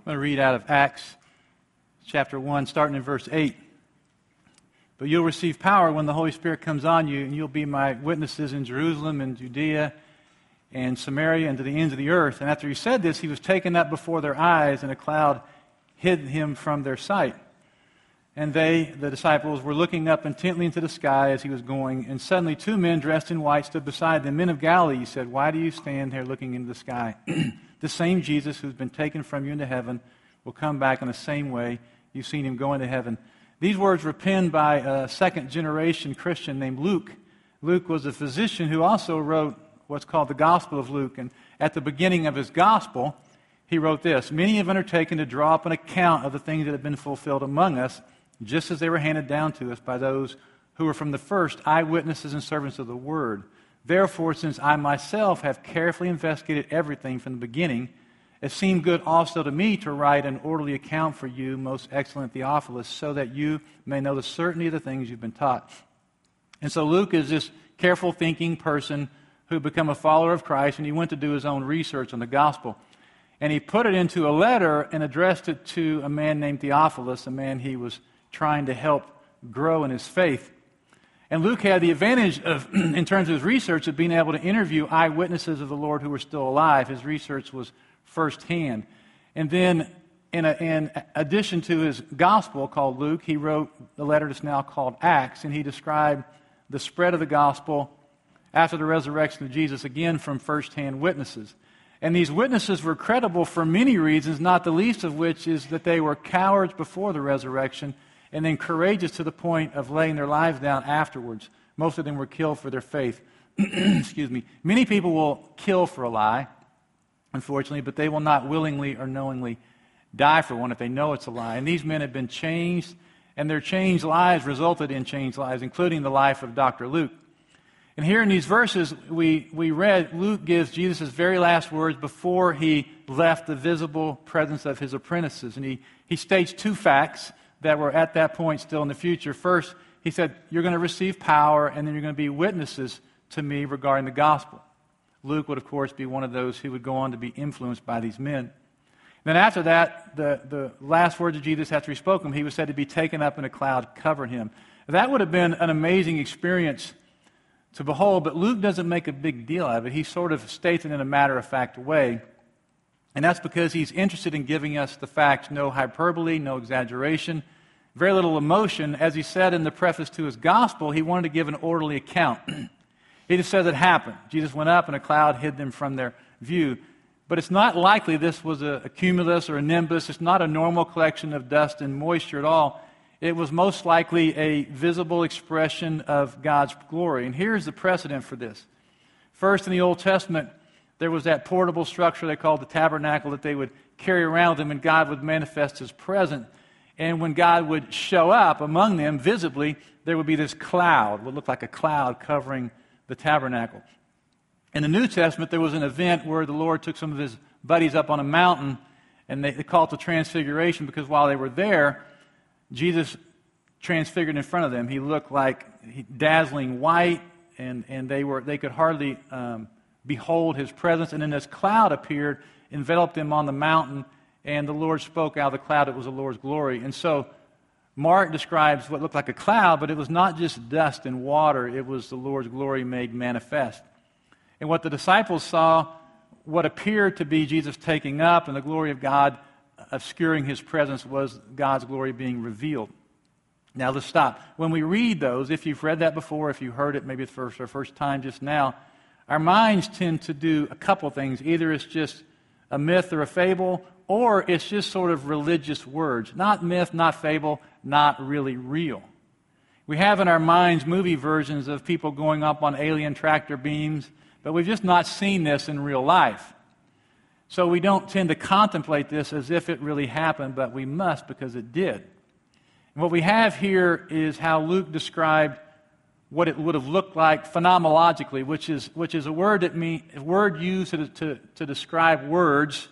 I'm going to read out of Acts chapter 1, starting in verse 8. But you'll receive power when the Holy Spirit comes on you, and you'll be my witnesses in Jerusalem and Judea and Samaria and to the ends of the earth. And after he said this, he was taken up before their eyes, and a cloud hid him from their sight. And they, the disciples, were looking up intently into the sky as he was going, and suddenly 2 men dressed in white stood beside them. Men of Galilee, he said, why do you stand here looking into the sky? The same Jesus who's been taken from you into heaven will come back in the same way you've seen him go into heaven. These words were penned by a second-generation Christian named Luke. Luke was a physician who also wrote what's called the Gospel of Luke. And at the beginning of his Gospel, he wrote this: Many have undertaken to draw up an account of the things that have been fulfilled among us, just as they were handed down to us by those who were from the first eyewitnesses and servants of the Word. Therefore, since I myself have carefully investigated everything from the beginning, it seemed good also to me to write an orderly account for you, most excellent Theophilus, so that you may know the certainty of the things you've been taught. And so Luke is this careful thinking person who had become a follower of Christ, and he went to do his own research on the gospel. And he put it into a letter and addressed it to a man named Theophilus, a man he was trying to help grow in his faith. And Luke had the advantage of, in terms of his research, of being able to interview eyewitnesses of the Lord who were still alive. His research was firsthand. And then, in addition to his gospel called Luke, he wrote the letter that's now called Acts, and he described the spread of the gospel after the resurrection of Jesus, again from firsthand witnesses. And these witnesses were credible for many reasons, not the least of which is that they were cowards before the resurrection and then courageous to the point of laying their lives down afterwards. Most of them were killed for their faith. Excuse me. Many people will kill for a lie, unfortunately, but they will not willingly or knowingly die for one if they know it's a lie. And these men have been changed, and their changed lives resulted in changed lives, including the life of Dr. Luke. And here in these verses we read, Luke gives Jesus' very last words before he left the visible presence of his apprentices. And he states 2 facts that were at that point still in the future. First, he said, you're going to receive power, and then you're going to be witnesses to me regarding the gospel. Luke would, of course, be one of those who would go on to be influenced by these men. Then after that, the last words of Jesus after he spoke them, he was said to be taken up in a cloud covering him. That would have been an amazing experience to behold, but Luke doesn't make a big deal out of it. He sort of states it in a matter-of-fact way. And that's because he's interested in giving us the facts, no hyperbole, no exaggeration, very little emotion. As he said in the preface to his gospel, he wanted to give an orderly account. He just says it happened. Jesus went up and a cloud hid them from their view. But it's not likely this was a cumulus or a nimbus. It's not a normal collection of dust and moisture at all. It was most likely a visible expression of God's glory. And here's the precedent for this. First, in the Old Testament, there was that portable structure they called the tabernacle that they would carry around them, and God would manifest His presence. And when God would show up among them visibly, there would be this cloud, what looked like a cloud covering the tabernacle. In the New Testament, there was an event where the Lord took some of His buddies up on a mountain, and they called it the Transfiguration, because while they were there, Jesus transfigured in front of them. He looked like dazzling white, and they could hardly behold His presence. And then this cloud appeared, enveloped them on the mountain, and the Lord spoke out of the cloud. It was the Lord's glory. And so Mark describes what looked like a cloud, but it was not just dust and water. It was the Lord's glory made manifest. And what the disciples saw, what appeared to be Jesus taking up and the glory of God obscuring His presence, was God's glory being revealed. Now let's stop. When we read those, if you've read that before, if you heard it maybe for the first time just now, our minds tend to do a couple things. Either it's just a myth or a fable, or it's just sort of religious words. Not myth, not fable, not really real. We have in our minds movie versions of people going up on alien tractor beams, but we've just not seen this in real life. So we don't tend to contemplate this as if it really happened, but we must because it did. And what we have here is how Luke described what it would have looked like phenomenologically, which is a word used to describe words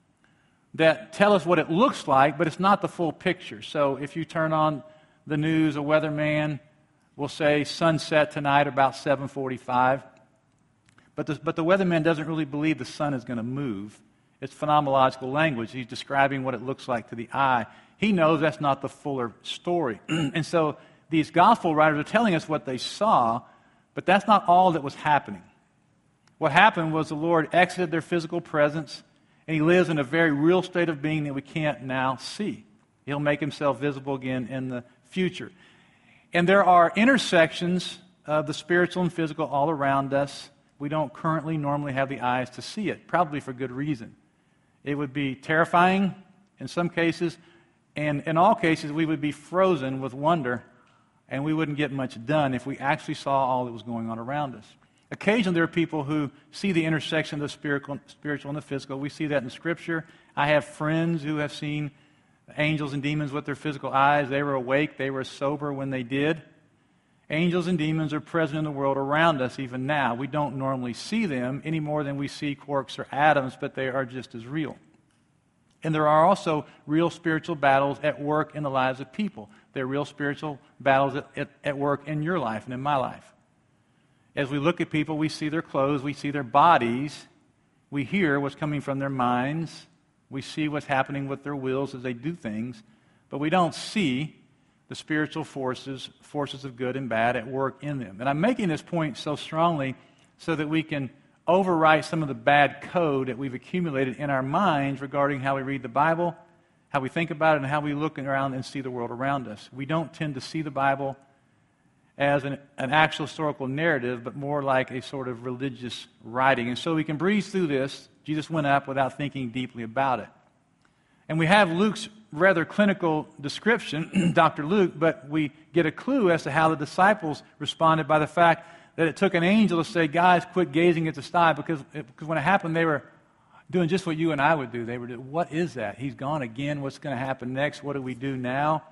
that tell us what it looks like, but it's not the full picture. So if you turn on the news, a weatherman will say sunset tonight about 7:45. But the weatherman doesn't really believe the sun is going to move. It's phenomenological language. He's describing what it looks like to the eye. He knows that's not the fuller story. And so these gospel writers are telling us what they saw, but that's not all that was happening. What happened was the Lord exited their physical presence, and he lives in a very real state of being that we can't now see. He'll make himself visible again in the future. And there are intersections of the spiritual and physical all around us. We don't currently normally have the eyes to see it, probably for good reason. It would be terrifying in some cases, and in all cases we would be frozen with wonder, and we wouldn't get much done if we actually saw all that was going on around us. Occasionally there are people who see the intersection of the spiritual and the physical. We see that in Scripture. I have friends who have seen angels and demons with their physical eyes. They were awake. They were sober when they did. Angels and demons are present in the world around us even now. We don't normally see them any more than we see quarks or atoms, but they are just as real. And there are also real spiritual battles at work in the lives of people. There are real spiritual battles at work in your life and in my life. As we look at people, we see their clothes, we see their bodies, we hear what's coming from their minds, we see what's happening with their wills as they do things, but we don't see the spiritual forces of good and bad at work in them. And I'm making this point so strongly so that we can overwrite some of the bad code that we've accumulated in our minds regarding how we read the Bible, how we think about it, and how we look around and see the world around us. We don't tend to see the Bible as an actual historical narrative, but more like a sort of religious writing. And so we can breeze through this. Jesus went up without thinking deeply about it. And we have Luke's rather clinical description, Dr. Luke, but we get a clue as to how the disciples responded by the fact that it took an angel to say, guys, quit gazing at the sky, because when it happened, they were doing just what you and I would do. They were doing, what is that? He's gone again. What's going to happen next? What do we do now?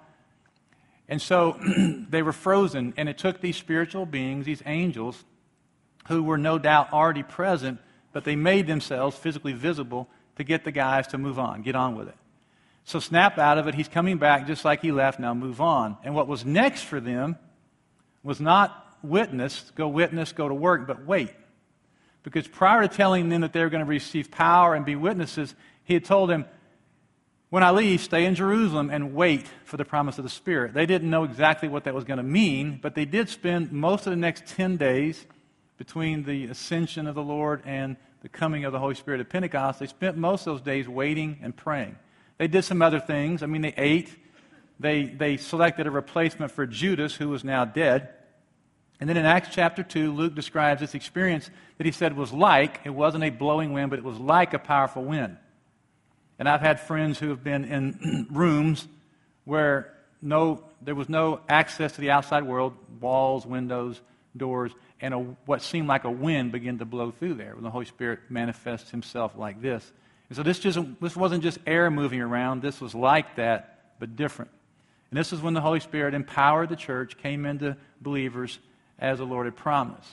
And so they were frozen, and it took these spiritual beings, these angels, who were no doubt already present, but they made themselves physically visible to get the guys to move on, get on with it. So snap out of it. He's coming back just like he left. Now move on. And what was next for them was not witness, go to work, but wait. Because prior to telling them that they were going to receive power and be witnesses, he had told them, when I leave, stay in Jerusalem and wait for the promise of the Spirit. They didn't know exactly what that was going to mean, but they did spend most of the next 10 days between the ascension of the Lord and the coming of the Holy Spirit at Pentecost. They spent most of those days waiting and praying. They did some other things. I mean, they ate. They selected a replacement for Judas, who was now dead. And then in Acts chapter 2, Luke describes this experience that he said was like, it wasn't a blowing wind, but it was like a powerful wind. And I've had friends who have been in rooms where there was no access to the outside world, walls, windows, doors, and what seemed like a wind began to blow through there when the Holy Spirit manifests himself like this. And so this wasn't just air moving around. This was like that, but different. And this is when the Holy Spirit empowered the church, came into believers as the Lord had promised.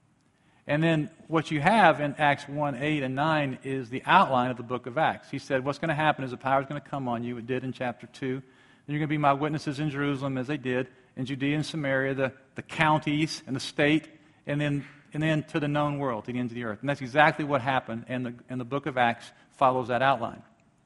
And then what you have in Acts 1, 8, and 9 is the outline of the book of Acts. He said what's going to happen is the power is going to come on you. It did in chapter 2. Then you're going to be my witnesses in Jerusalem, as they did, in Judea and Samaria, the counties and the state, and then to the known world, to the ends of the earth. And that's exactly what happened, and the book of Acts follows that outline.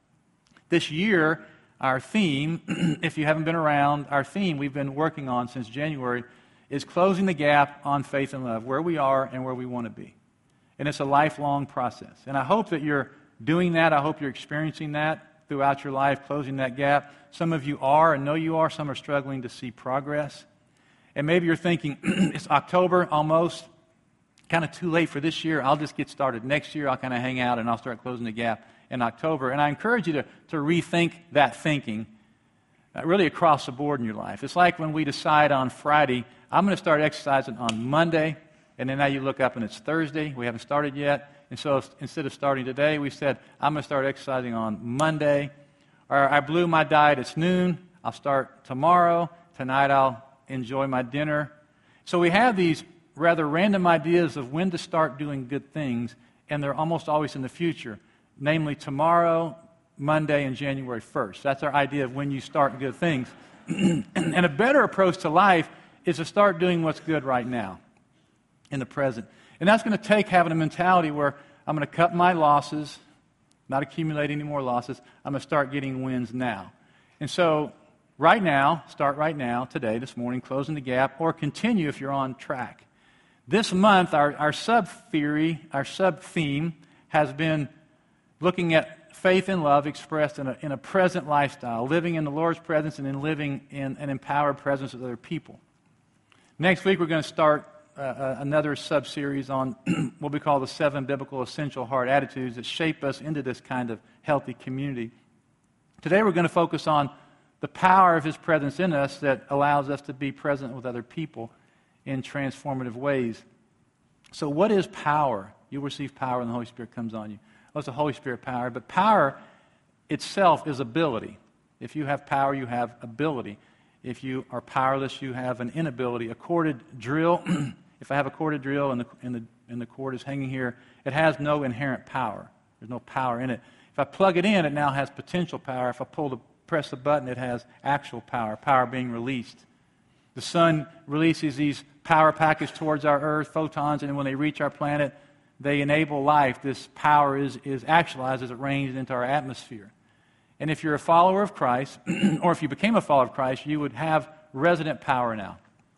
This year, our theme, if you haven't been around, our theme we've been working on since January is closing the gap on faith and love, where we are and where we want to be. And it's a lifelong process. And I hope that you're doing that. I hope you're experiencing that throughout your life, closing that gap. Some of you are and know you are. Some are struggling to see progress. And maybe you're thinking, it's October almost, kind of too late for this year. I'll just get started next year. I'll kind of hang out and I'll start closing the gap in October. And I encourage you to rethink that thinking really across the board in your life. It's like when we decide on Friday, I'm going to start exercising on Monday, and then now you look up and it's Thursday. We haven't started yet. And so instead of starting today, we said, I'm going to start exercising on Monday. Or I blew my diet, it's noon. I'll start tomorrow. Tonight I'll enjoy my dinner. So we have these rather random ideas of when to start doing good things, and they're almost always in the future, namely tomorrow, Monday, and January 1st. That's our idea of when you start good things. And a better approach to life is to start doing what's good right now, in the present. And that's going to take having a mentality where I'm going to cut my losses, not accumulate any more losses. I'm going to start getting wins now. And so right now, start right now, today, this morning, closing the gap, or continue if you're on track. This month, our sub-theory, our sub-theme has been looking at faith and love expressed in a present lifestyle, living in the Lord's presence and in living in an empowered presence with other people. Next week, we're going to start another sub-series on what we call the 7 biblical essential heart attitudes that shape us into this kind of healthy community. Today, we're going to focus on the power of His presence in us that allows us to be present with other people in transformative ways. So what is power? You'll receive power when the Holy Spirit comes on you. Well, it's the Holy Spirit power, but power itself is ability. If you have power, you have ability. If you are powerless, you have an inability. A corded drill, if I have a corded drill and the cord is hanging here, it has no inherent power. There's no power in it. If I plug it in, it now has potential power. If I press the button, it has actual power being released. The sun releases these power packets towards our earth, photons, and when they reach our planet, they enable life. This power is actualized as it rains into our atmosphere. And if you're a follower of Christ, or if you became a follower of Christ, you would have resident power now.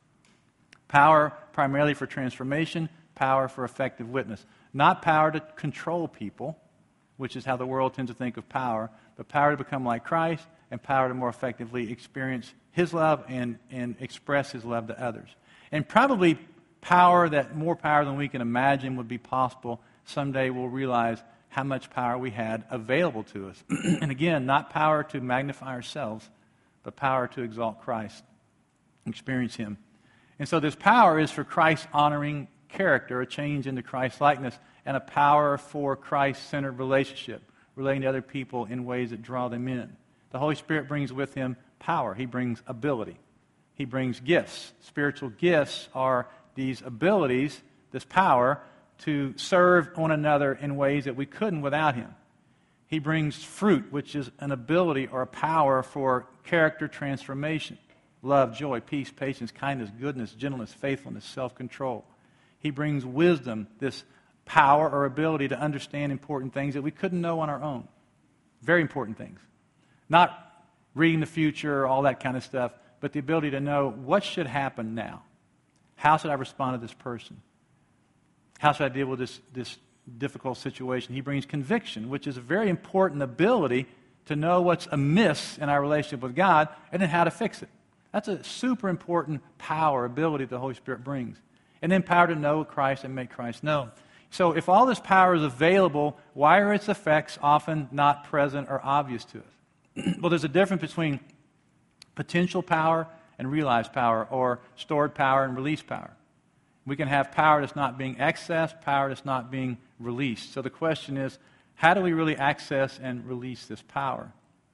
Power primarily for transformation, power for effective witness. Not power to control people, which is how the world tends to think of power, but power to become like Christ and power to more effectively experience His love and express His love to others. And probably more power than we can imagine would be possible. Someday we'll realize how much power we had available to us. And again, not power to magnify ourselves, but power to exalt Christ, experience Him. And so this power is for Christ-honoring character, a change into Christ-likeness, and a power for Christ-centered relationship, relating to other people in ways that draw them in. The Holy Spirit brings with Him power. He brings ability. He brings gifts. Spiritual gifts are these abilities, this power, to serve one another in ways that we couldn't without Him. He brings fruit, which is an ability or a power for character transformation. Love, joy, peace, patience, kindness, goodness, gentleness, faithfulness, self-control. He brings wisdom, this power or ability to understand important things that we couldn't know on our own. Very important things. Not reading the future, all that kind of stuff, but the ability to know what should happen now. How should I respond to this person? How should I deal with this difficult situation? He brings conviction, which is a very important ability to know what's amiss in our relationship with God and then how to fix it. That's a super important power, ability the Holy Spirit brings. And then power to know Christ and make Christ known. So if all this power is available, why are its effects often not present or obvious to us? Well, there's a difference between potential power and realized power, or stored power and released power. We can have power that's not being accessed, power that's not being released. So the question is, how do we really access and release this power?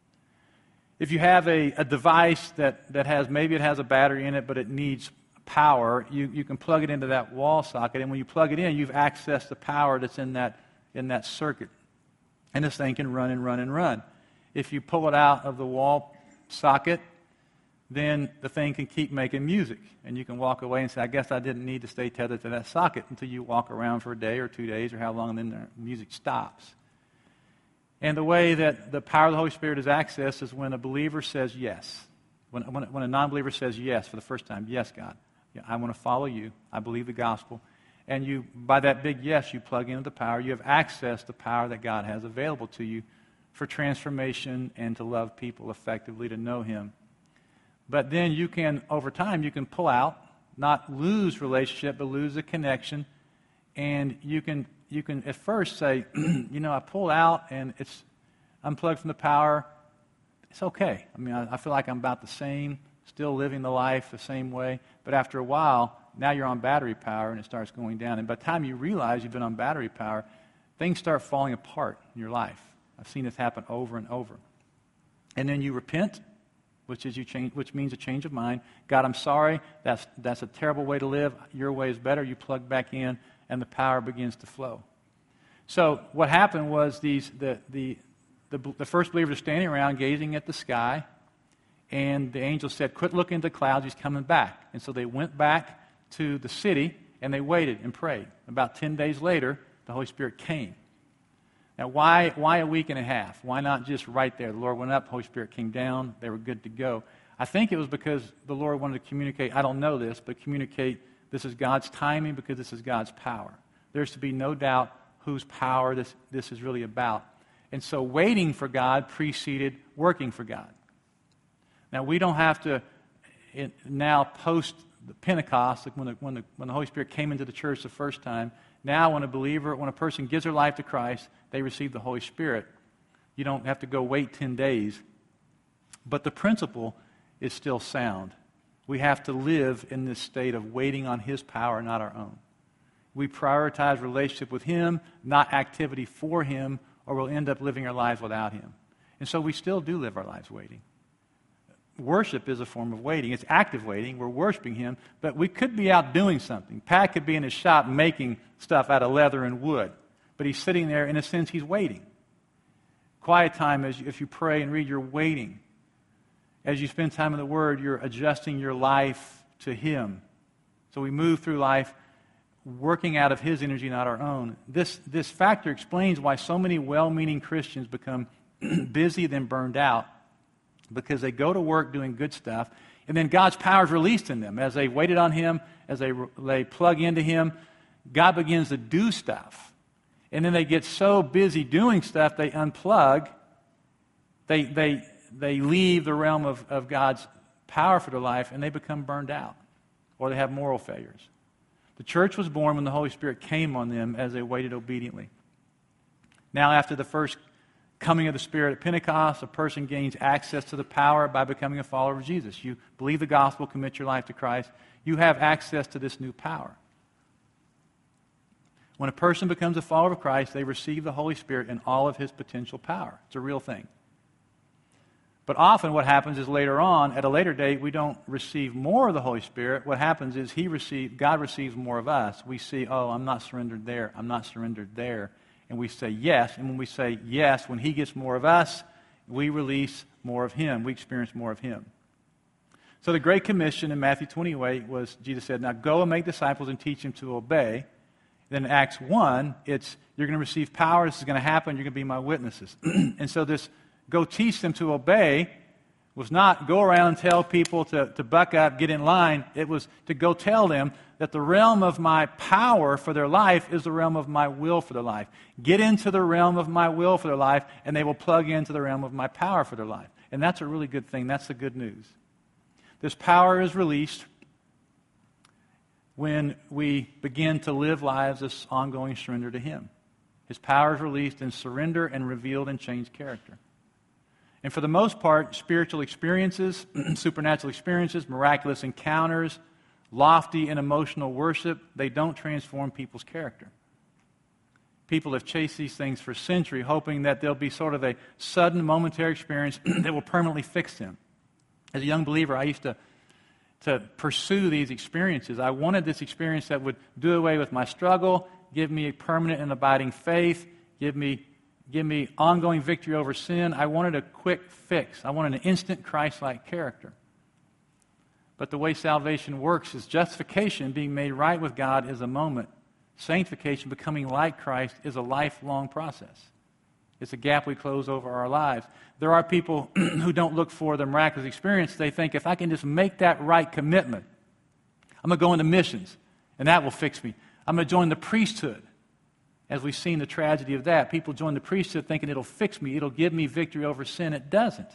If you have a device that has, maybe it has a battery in it, but it needs power, you can plug it into that wall socket, and when you plug it in, you've accessed the power that's in that circuit. And this thing can run and run and run. If you pull it out of the wall socket, then the thing can keep making music. And you can walk away and say, I guess I didn't need to stay tethered to that socket, until you walk around for a day or 2 days or how long, and then the music stops. And the way that the power of the Holy Spirit is accessed is when a believer says yes. When a non-believer says yes for the first time, yes, God, I want to follow you. I believe the gospel. And you, by that big yes, you plug into the power. You have access to the power that God has available to you for transformation and to love people effectively, to know Him. But then you can, over time, you can pull out, not lose relationship, but lose the connection. And you can at first say, I pulled out and it's unplugged from the power. It's okay. I mean, I feel like I'm about the same, still living the life the same way. But after a while, now you're on battery power and it starts going down. And by the time you realize you've been on battery power, things start falling apart in your life. I've seen this happen over and over. And then you repent, which means a change of mind. God, I'm sorry. That's a terrible way to live. Your way is better. You plug back in, and the power begins to flow. So what happened was the first believers are standing around gazing at the sky, and the angel said, quit looking at the clouds. He's coming back. And so they went back to the city, and they waited and prayed. About 10 days later, the Holy Spirit came. Now, why a week and a half? Why not just right there? The Lord went up, the Holy Spirit came down, they were good to go. I think it was because the Lord wanted to communicate, I don't know this, but communicate this is God's timing because this is God's power. There's to be no doubt whose power this is really about. And so waiting for God preceded working for God. Now, we don't have to now post the Pentecost, like when the Holy Spirit came into the church the first time. Now, when a person gives their life to Christ, they receive the Holy Spirit. You don't have to go wait 10 days. But the principle is still sound. We have to live in this state of waiting on His power, not our own. We prioritize relationship with Him, not activity for Him, or we'll end up living our lives without Him. And so we still do live our lives waiting. Worship is a form of waiting. It's active waiting. We're worshiping Him, but we could be out doing something. Pat could be in his shop making stuff out of leather and wood, but he's sitting there, in a sense, he's waiting. Quiet time, if you pray and read, you're waiting. As you spend time in the Word, you're adjusting your life to Him. So we move through life working out of His energy, not our own. This factor explains why so many well-meaning Christians become busy, then burned out, because they go to work doing good stuff, and then God's power is released in them. As they waited on Him, as they plug into Him, God begins to do stuff. And then they get so busy doing stuff, they unplug. They leave the realm of God's power for their life, and they become burned out, or they have moral failures. The church was born when the Holy Spirit came on them as they waited obediently. Now, after the first coming of the Spirit at Pentecost, a person gains access to the power by becoming a follower of Jesus. You believe the gospel, commit your life to Christ. You have access to this new power. When a person becomes a follower of Christ, they receive the Holy Spirit and all of His potential power. It's a real thing. But often what happens is later on, at a later date, we don't receive more of the Holy Spirit. What happens is God receives more of us. We see, oh, I'm not surrendered there. I'm not surrendered there. And we say yes. And when we say yes, when He gets more of us, we release more of Him. We experience more of Him. So the Great Commission in Matthew 28 was, Jesus said, now go and make disciples and teach them to obey. Then in Acts 1, it's, you're going to receive power. This is going to happen. You're going to be my witnesses. And so this go teach them to obey was not go around and tell people to buck up, get in line. It was to go tell them that the realm of my power for their life is the realm of my will for their life. Get into the realm of my will for their life, and they will plug into the realm of my power for their life. And that's a really good thing. That's the good news. This power is released when we begin to live lives of ongoing surrender to Him. His power is released in surrender and revealed in changed character. And for the most part, spiritual experiences, supernatural experiences, miraculous encounters, lofty and emotional worship, they don't transform people's character. People have chased these things for centuries, hoping that there'll be sort of a sudden, momentary experience that will permanently fix them. As a young believer, I used to pursue these experiences. I wanted this experience that would do away with my struggle, give me a permanent and abiding faith, give me ongoing victory over sin. I wanted a quick fix. I wanted an instant Christ-like character. But the way salvation works is justification, being made right with God, is a moment. Sanctification, becoming like Christ, is a lifelong process. It's a gap we close over our lives. There are people who don't look for the miraculous experience. They think, if I can just make that right commitment, I'm going to go into missions, and that will fix me. I'm going to join the priesthood. As we've seen the tragedy of that, people join the priesthood thinking it'll fix me, it'll give me victory over sin. It doesn't.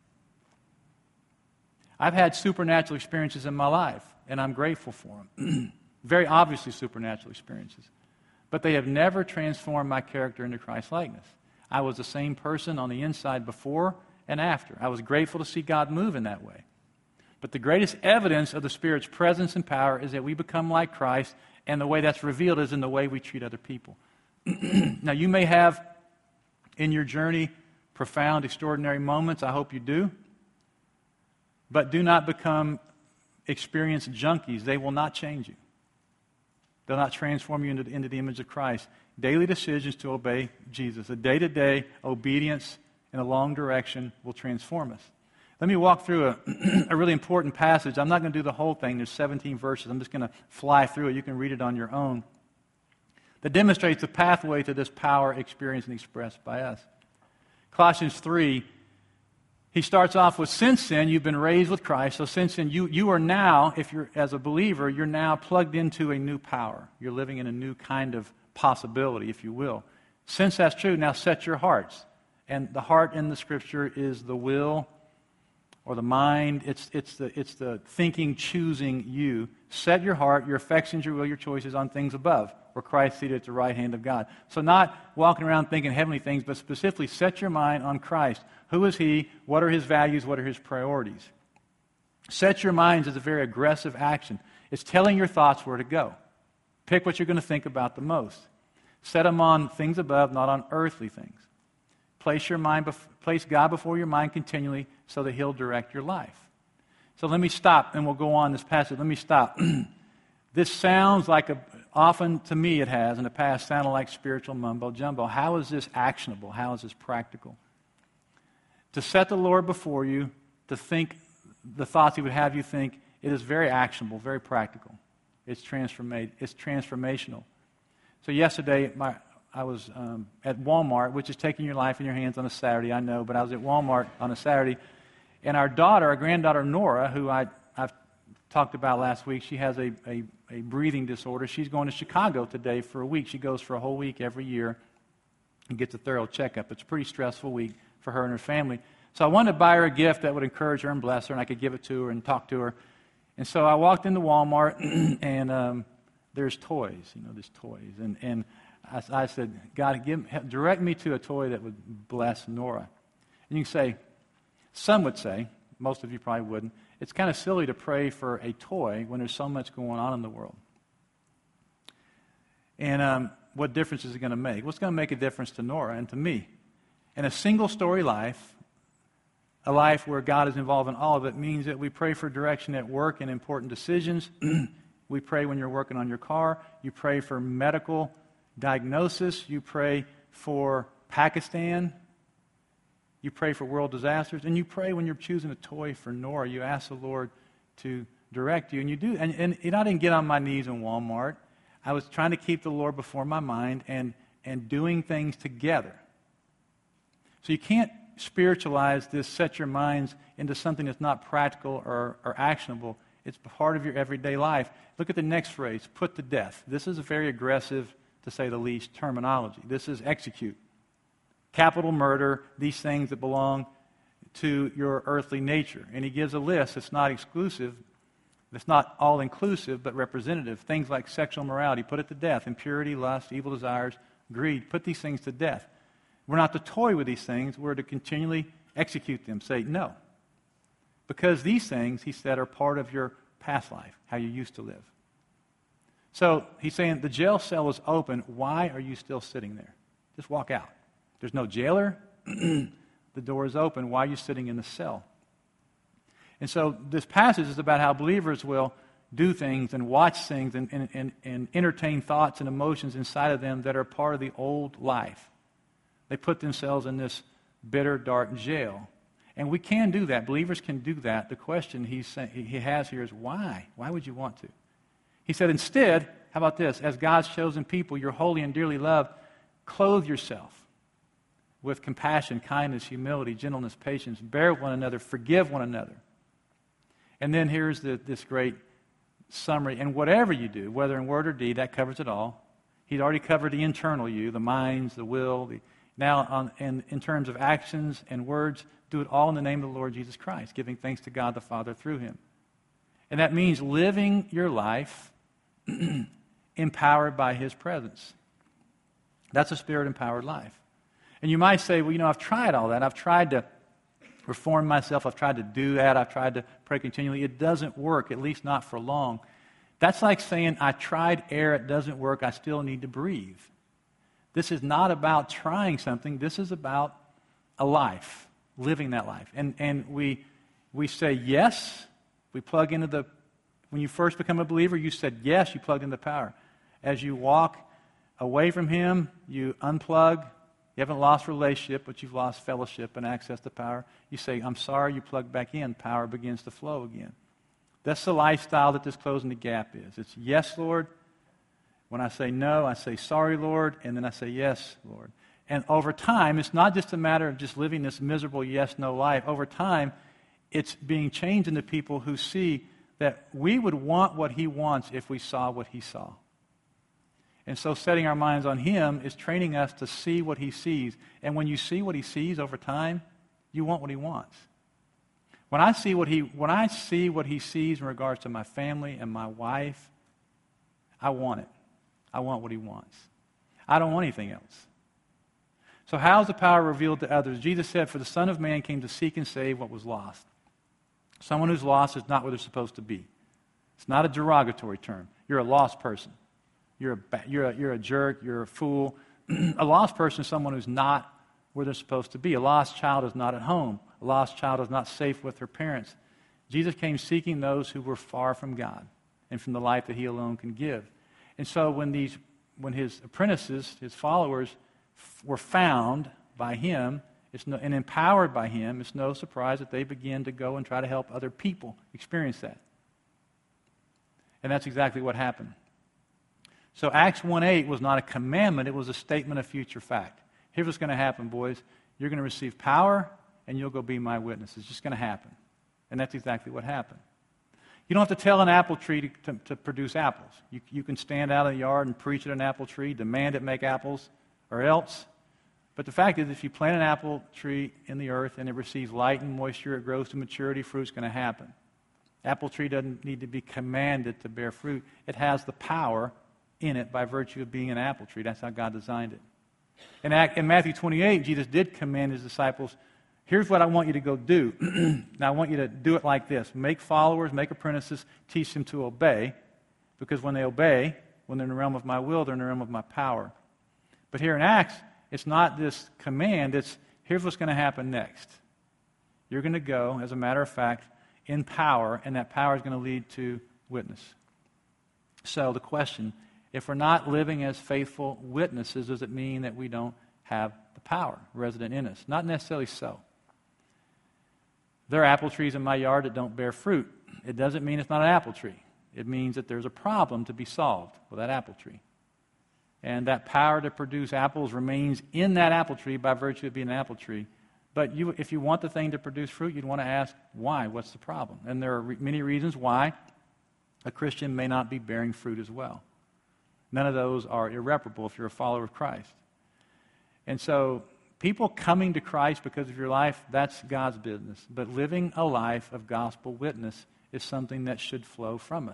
I've had supernatural experiences in my life, and I'm grateful for them. Very obviously supernatural experiences. But they have never transformed my character into Christ-likeness. I was the same person on the inside before and after. I was grateful to see God move in that way. But the greatest evidence of the Spirit's presence and power is that we become like Christ, and the way that's revealed is in the way we treat other people. Now, you may have in your journey profound, extraordinary moments. I hope you do. But do not become experienced junkies. They will not change you. They'll not transform you into the image of Christ. Daily decisions to obey Jesus. A day-to-day obedience in a long direction will transform us. Let me walk through a really important passage. I'm not going to do the whole thing. There's 17 verses. I'm just going to fly through it. You can read it on your own. that demonstrates the pathway to this power experienced and expressed by us. Colossians 3, he starts off with, since then, you've been raised with Christ. So since then, you are now, if you're as a believer, you're now plugged into a new power. You're living in a new kind of possibility, if you will. Since that's true, now set your hearts. And the heart in the Scripture is the will or the mind. It's the thinking, choosing you. Set your heart, your affections, your will, your choices on things above, where Christ is seated at the right hand of God. So not walking around thinking heavenly things, but specifically set your mind on Christ. Who is He? What are His values? What are His priorities? Set your minds is a very aggressive action. It's telling your thoughts where to go. Pick what you're going to think about the most. Set them on things above, not on earthly things. Place God before your mind continually so that He'll direct your life. So let me stop, and we'll go on this passage. Let me stop. This sounds like, often to me it has in the past, sounded like spiritual mumbo-jumbo. How is this actionable? How is this practical? To set the Lord before you, to think the thoughts He would have you think, it is very actionable, very practical. It's transformational. So yesterday, I was at Walmart, which is taking your life in your hands on a Saturday, I know, but I was at Walmart on a Saturday, and our granddaughter Nora, who I've talked about last week, she has a breathing disorder. She's going to Chicago today for a week. She goes for a whole week every year and gets a thorough checkup. It's a pretty stressful week for her and her family. So I wanted to buy her a gift that would encourage her and bless her, and I could give it to her and talk to her. And so I walked into Walmart, and there's toys, there's toys. And I said, God, direct me to a toy that would bless Nora. And you can say, some would say, most of you probably wouldn't, it's kind of silly to pray for a toy when there's so much going on in the world. And what difference is it going to make? What's going to make a difference to Nora and to me? And a single-story life, a life where God is involved in all of it, means that we pray for direction at work and important decisions. We pray when you're working on your car. You pray for medical diagnosis. You pray for Pakistan. You pray for world disasters. And you pray when you're choosing a toy for Nora. You ask the Lord to direct you. And you do. And I didn't get on my knees in Walmart. I was trying to keep the Lord before my mind and doing things together. So you can't spiritualize this, set your minds into something that's not practical or actionable. It's part of your everyday life. Look at the next phrase, put to death. This is a very aggressive, to say the least, terminology. This is execute. Capital murder, these things that belong to your earthly nature. And he gives a list that's not exclusive, that's not all-inclusive, but representative. Things like sexual immorality, put it to death. Impurity, lust, evil desires, greed, put these things to death. We're not to toy with these things. We're to continually execute them. Say no. Because these things, he said, are part of your past life, how you used to live. So he's saying the jail cell is open. Why are you still sitting there? Just walk out. There's no jailer. The door is open. Why are you sitting in the cell? And so this passage is about how believers will do things and watch things and entertain thoughts and emotions inside of them that are part of the old life. They put themselves in this bitter, dark jail. And we can do that. Believers can do that. The question he has here is why? Why would you want to? He said, instead, how about this? As God's chosen people, you're holy and dearly loved, clothe yourself with compassion, kindness, humility, gentleness, patience. Bear one another. Forgive one another. And then here's this great summary. And whatever you do, whether in word or deed, that covers it all. He'd already covered the internal you, the minds, the will. Now, in terms of actions and words, do it all in the name of the Lord Jesus Christ, giving thanks to God the Father through Him. And that means living your life empowered by His presence. That's a Spirit-empowered life. And you might say, well, I've tried all that. I've tried to reform myself. I've tried to do that. I've tried to pray continually. It doesn't work, at least not for long. That's like saying, I tried air. It doesn't work. I still need to breathe. This is not about trying something. This is about a life, living that life. And we say yes. We plug into when you first become a believer, you said yes, you plugged into power. As you walk away from Him, you unplug. You haven't lost relationship, but you've lost fellowship and access to power. You say, I'm sorry, you plug back in. Power begins to flow again. That's the lifestyle that this closing the gap is. It's yes, Lord. When I say no, I say, sorry, Lord, and then I say, yes, Lord. And over time, it's not just a matter of just living this miserable yes-no life. Over time, it's being changed into people who see that we would want what he wants if we saw what he saw. And so setting our minds on him is training us to see what he sees. And when you see what he sees over time, you want what he wants. When I see what he sees in regards to my family and my wife, I want it. I want what he wants. I don't want anything else. So how is the power revealed to others? Jesus said, for the Son of Man came to seek and save what was lost. Someone who's lost is not where they're supposed to be. It's not a derogatory term. You're a lost person. You're a jerk. You're a fool. A lost person is someone who's not where they're supposed to be. A lost child is not at home. A lost child is not safe with their parents. Jesus came seeking those who were far from God and from the life that he alone can give. And so when his apprentices, his followers, were found by him and empowered by him, it's no surprise that they begin to go and try to help other people experience that. And that's exactly what happened. So Acts 1:8 was not a commandment, it was a statement of future fact. Here's what's going to happen, boys. You're going to receive power, and you'll go be my witness. It's just going to happen. And that's exactly what happened. You don't have to tell an apple tree to produce apples. You can stand out in the yard and preach at an apple tree, demand it make apples, or else. But the fact is, if you plant an apple tree in the earth and it receives light and moisture, it grows to maturity, fruit's going to happen. Apple tree doesn't need to be commanded to bear fruit. It has the power in it by virtue of being an apple tree. That's how God designed it. In Matthew 28, Jesus did command his disciples, here's what I want you to go do. Now I want you to do it like this. Make followers, make apprentices, teach them to obey. Because when they obey, when they're in the realm of my will, they're in the realm of my power. But here in Acts, it's not this command, it's here's what's going to happen next. You're going to go, as a matter of fact, in power, and that power is going to lead to witness. So the question, if we're not living as faithful witnesses, does it mean that we don't have the power resident in us? Not necessarily so. There are apple trees in my yard that don't bear fruit. It doesn't mean it's not an apple tree. It means that there's a problem to be solved with that apple tree. And that power to produce apples remains in that apple tree by virtue of being an apple tree. But if you want the thing to produce fruit, you'd want to ask, why? What's the problem? And there are many reasons why a Christian may not be bearing fruit as well. None of those are irreparable if you're a follower of Christ. And so people coming to Christ because of your life, that's God's business. But living a life of gospel witness is something that should flow from us.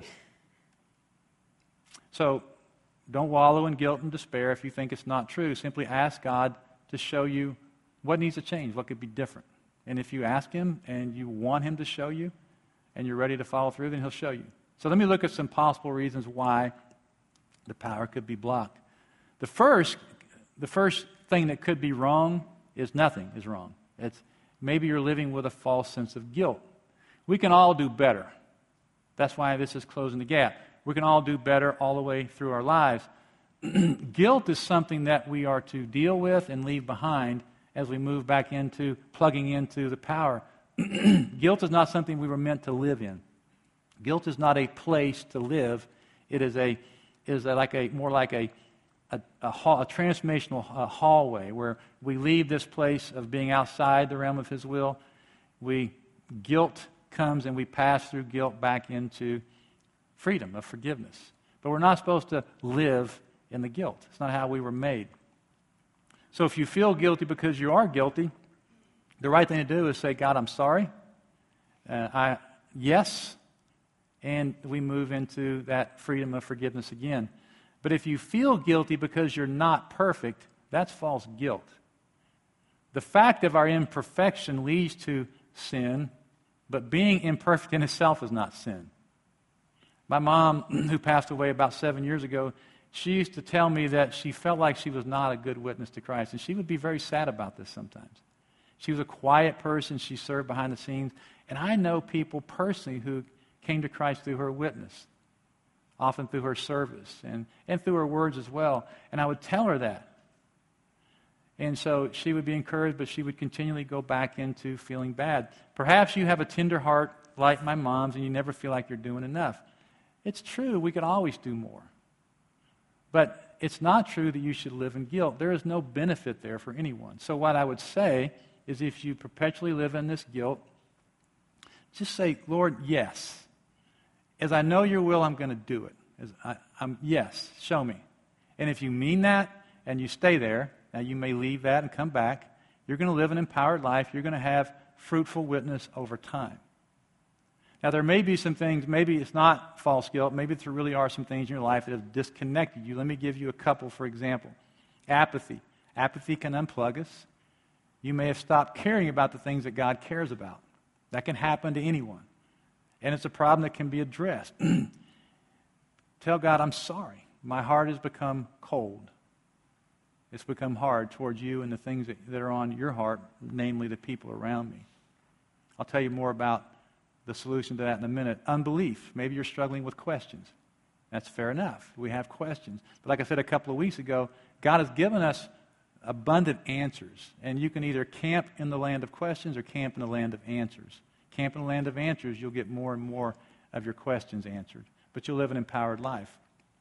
So don't wallow in guilt and despair if you think it's not true. Simply ask God to show you what needs to change, what could be different. And if you ask him and you want him to show you and you're ready to follow through, then he'll show you. So let me look at some possible reasons why the power could be blocked. The first thing that could be wrong is nothing is wrong. It's maybe you're living with a false sense of guilt. We can all do better. That's why this is closing the gap. We can all do better all the way through our lives. Guilt is something that we are to deal with and leave behind as we move back into plugging into the power. Guilt is not something we were meant to live in. Guilt is not a place to live. It is more like a transformational hallway where we leave this place of being outside the realm of his will. Guilt comes and we pass through guilt back into freedom of forgiveness. But we're not supposed to live in the guilt. It's not how we were made. So if you feel guilty because you are guilty, the right thing to do is say, God, I'm sorry. Yes. And we move into that freedom of forgiveness again. But if you feel guilty because you're not perfect, that's false guilt. The fact of our imperfection leads to sin, but being imperfect in itself is not sin. My mom, who passed away about 7 years ago, she used to tell me that she felt like she was not a good witness to Christ, and she would be very sad about this sometimes. She was a quiet person. She served behind the scenes. And I know people personally who came to Christ through her witness, often through her service and through her words as well. And I would tell her that. And so she would be encouraged, but she would continually go back into feeling bad. Perhaps you have a tender heart like my mom's and you never feel like you're doing enough. It's true, we could always do more. But it's not true that you should live in guilt. There is no benefit there for anyone. So what I would say is if you perpetually live in this guilt, just say, Lord, yes. As I know your will, I'm going to do it. Yes, show me. And if you mean that and you stay there, now you may leave that and come back, you're going to live an empowered life. You're going to have fruitful witness over time. Now, there may be some things, maybe it's not false guilt, maybe there really are some things in your life that have disconnected you. Let me give you a couple, for example. Apathy. Apathy can unplug us. You may have stopped caring about the things that God cares about. That can happen to anyone. And it's a problem that can be addressed. Tell God, I'm sorry. My heart has become cold. It's become hard towards you and the things that are on your heart, namely the people around me. I'll tell you more about the solution to that in a minute. Unbelief. Maybe you're struggling with questions. That's fair enough. We have questions. But like I said a couple of weeks ago, God has given us abundant answers. And you can either camp in the land of questions or camp in the land of answers. Camp in the land of answers, you'll get more and more of your questions answered. But you'll live an empowered life.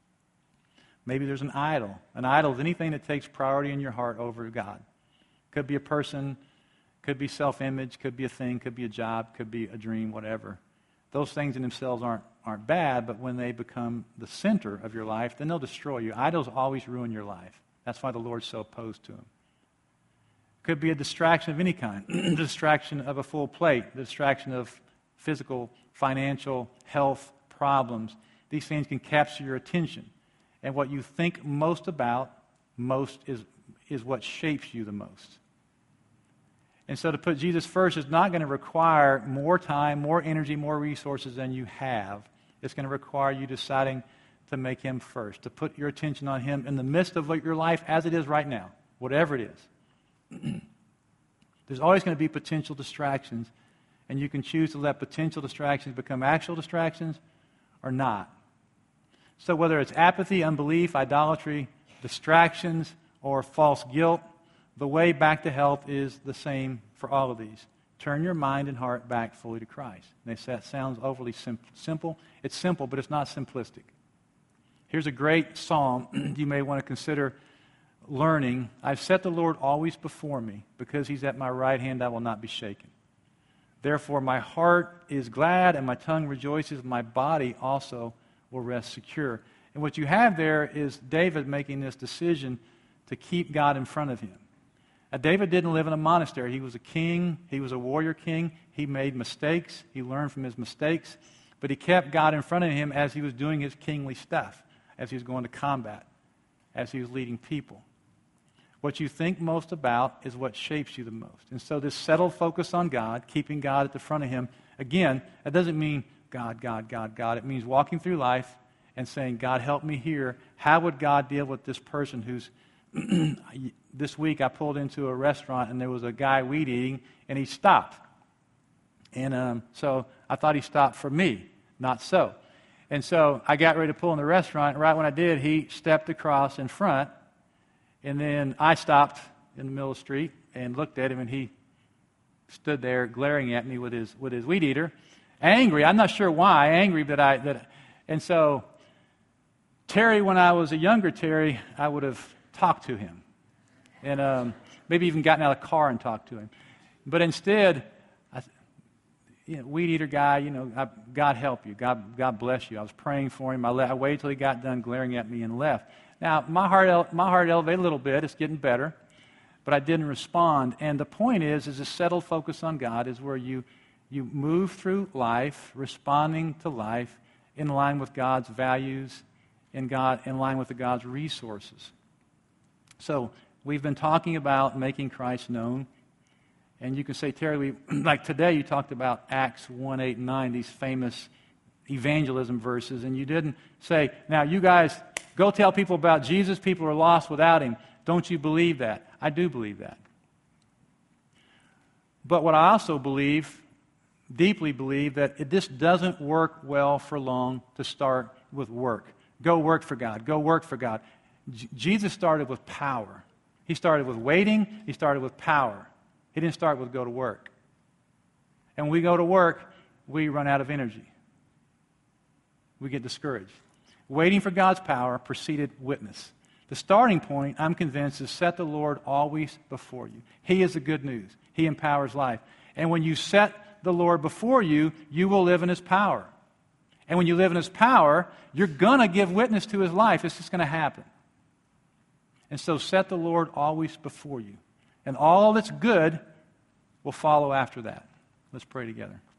Maybe there's an idol. An idol is anything that takes priority in your heart over God. Could be a person, could be self-image, could be a thing, could be a job, could be a dream, whatever. Those things in themselves aren't bad, but when they become the center of your life, then they'll destroy you. Idols always ruin your life. That's why the Lord's so opposed to them. Could be a distraction of any kind. The distraction of a full plate, the distraction of physical, financial, health problems. These things can capture your attention. And what you think most about is what shapes you the most. And so to put Jesus first is not going to require more time, more energy, more resources than you have. It's going to require you deciding to make Him first, to put your attention on Him in the midst of your life as it is right now, whatever it is. There's always going to be potential distractions, and you can choose to let potential distractions become actual distractions or not. So whether it's apathy, unbelief, idolatry, distractions, or false guilt, the way back to health is the same for all of these. Turn your mind and heart back fully to Christ. And that sounds overly simple. It's simple, but it's not simplistic. Here's a great psalm you may want to consider learning. I've set the Lord always before me. Because He's at my right hand, I will not be shaken. Therefore, my heart is glad and my tongue rejoices. My body also will rest secure. And what you have there is David making this decision to keep God in front of him. Now, David didn't live in a monastery. He was a king. He was a warrior king. He made mistakes. He learned from his mistakes. But he kept God in front of him as he was doing his kingly stuff, as he was going to combat, as he was leading people. What you think most about is what shapes you the most. And so this settled focus on God, keeping God at the front of him, again, that doesn't mean God, God, God, God. It means walking through life and saying, God, help me here. How would God deal with this person who's... This week I pulled into a restaurant and there was a guy weed eating and he stopped. And so I thought he stopped for me. Not so. And so I got ready to pull in the restaurant. And right when I did, he stepped across in front. And then I stopped in the middle of the street and looked at him, and he stood there glaring at me with his weed eater, angry. I'm not sure why, angry and so Terry, when I was a younger Terry, I would have talked to him, and maybe even gotten out of the car and talked to him. But instead, weed eater guy, God help you, God bless you. I was praying for him. I waited till he got done glaring at me and left. Now, my heart elevated a little bit. It's getting better. But I didn't respond. And the point is a settled focus on God is where you move through life, responding to life in line with God's values, in line with God's resources. So we've been talking about making Christ known. And you can say, Terry, like today you talked about Acts 1, 8, and 9, these famous evangelism verses. And you didn't say, now you guys... go tell people about Jesus. People are lost without Him. Don't you believe that? I do believe that. But what I also deeply believe, that this doesn't work well for long to start with work. Go work for God. Go work for God. Jesus started with power. He started with waiting. He started with power. He didn't start with go to work. And when we go to work, we run out of energy. We get discouraged. waiting for God's power preceded witness. The starting point, I'm convinced, is set the Lord always before you. He is the good news. He empowers life. And when you set the Lord before you, you will live in His power. And when you live in His power, you're going to give witness to His life. It's just going to happen. And so set the Lord always before you. And all that's good will follow after that. Let's pray together.